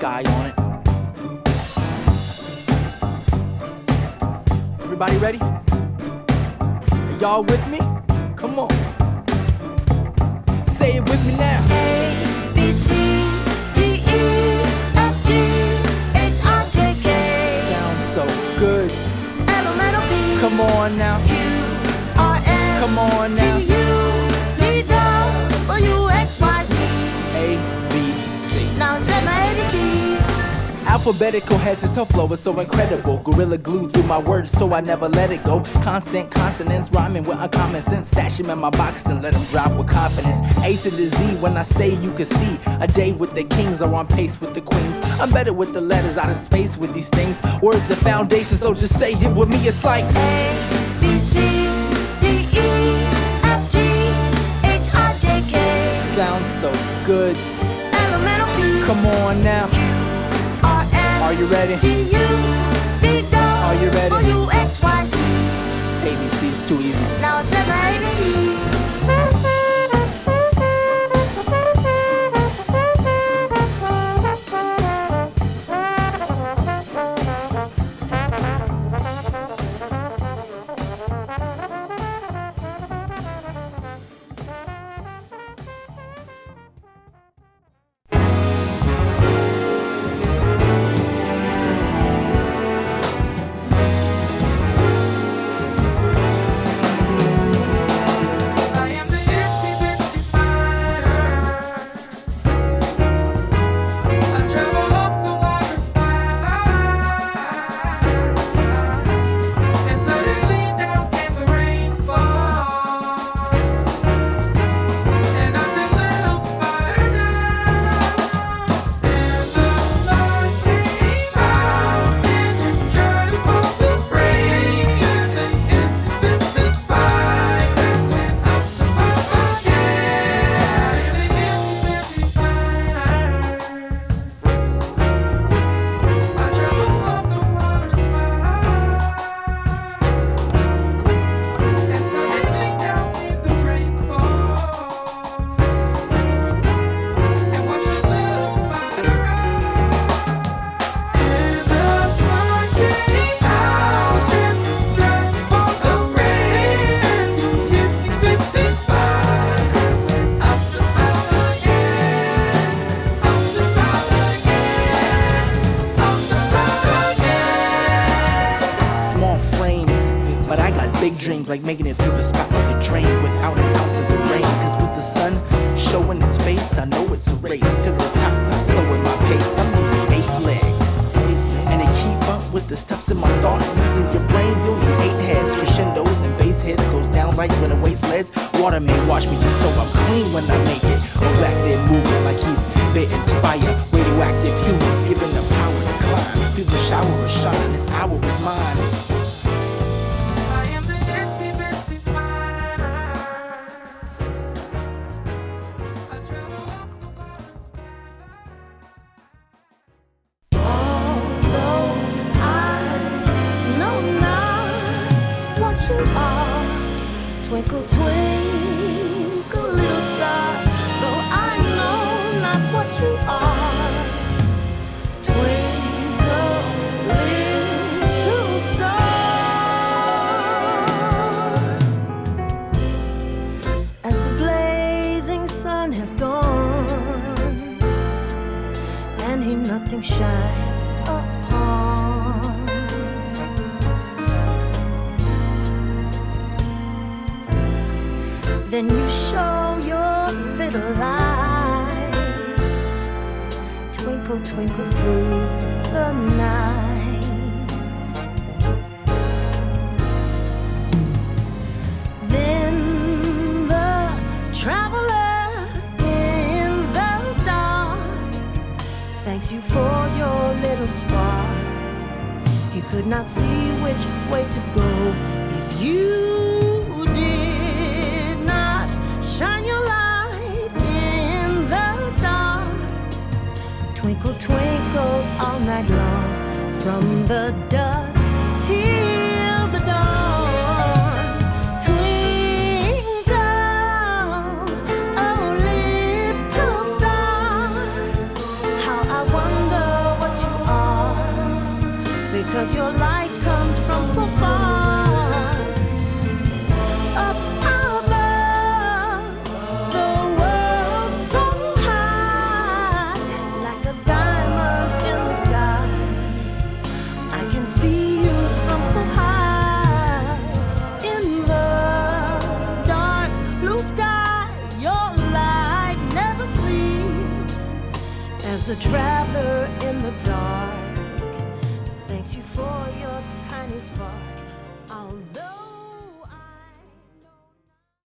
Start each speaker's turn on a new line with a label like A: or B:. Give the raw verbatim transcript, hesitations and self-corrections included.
A: sky on it. Everybody ready? Are y'all with me? Come on. Say it with me now.
B: A, B, C, D, E, F, G, H, I, J, K.
A: Sounds so good.
B: L, M, N, O, P.
A: Come on now.
B: Q, R, S,
A: Come on now.
B: T, U, V, W, X, Y, Z.
A: A, B, C.
B: Now say my A B Cs.
A: Alphabetical head to toe flow is so incredible. Gorilla glue through my words so I never let it go. Constant consonants rhyming with uncommon sense. Stash them in my box then let them drop with confidence. A to the Z when I say you can see. A day with the kings or on pace with the queens. I'm better with the letters out of space with these things. Words the foundation so just say it with me. It's like
B: A, B, C, D, E, F, G, H, I, J, K.
A: Sounds so good.
B: L, M, N, O, P.
A: Come on now.
B: R, S,
A: Are you ready?
B: T, U, V, W,
A: Are you ready?
B: W, X, Y, Z.
A: A B C's too easy.
B: Now I said my A B Cs.
A: big dreams, like making it through the spot like a drain without an ounce of the rain. Cause with the sun showing its face, I know it's a race to the top, not slowing my pace. I'm using eight legs, and to keep up with the steps in my thought, using your brain, you'll need eight heads, crescendos and bass hits, goes down right when the weight sleds. Water may wash me, just know I'm clean when I make it. Or back there moving like he's bitten by a radioactive human, given the power to climb through the shower of shine. This hour is mine.
B: Twinkle, twinkle, little star, though I know not what you are. Twinkle, little star. As the blazing sun has gone, and he nothing shines upon. Then you show your little light, twinkle, twinkle through the night. Then the traveler in the dark thanks you for your little spark. He could not see which way to go if you shine your light in the dark. Twinkle, twinkle all night long, from the dusk till the dawn. Twinkle, oh little star, how I wonder 'cause your light comes from so far. Up above, the world so high, like a diamond in the sky. I can see you from so high. In the dark blue sky, your light never sleeps. As the traveler in the dark, thanks you for your tiny spark. Although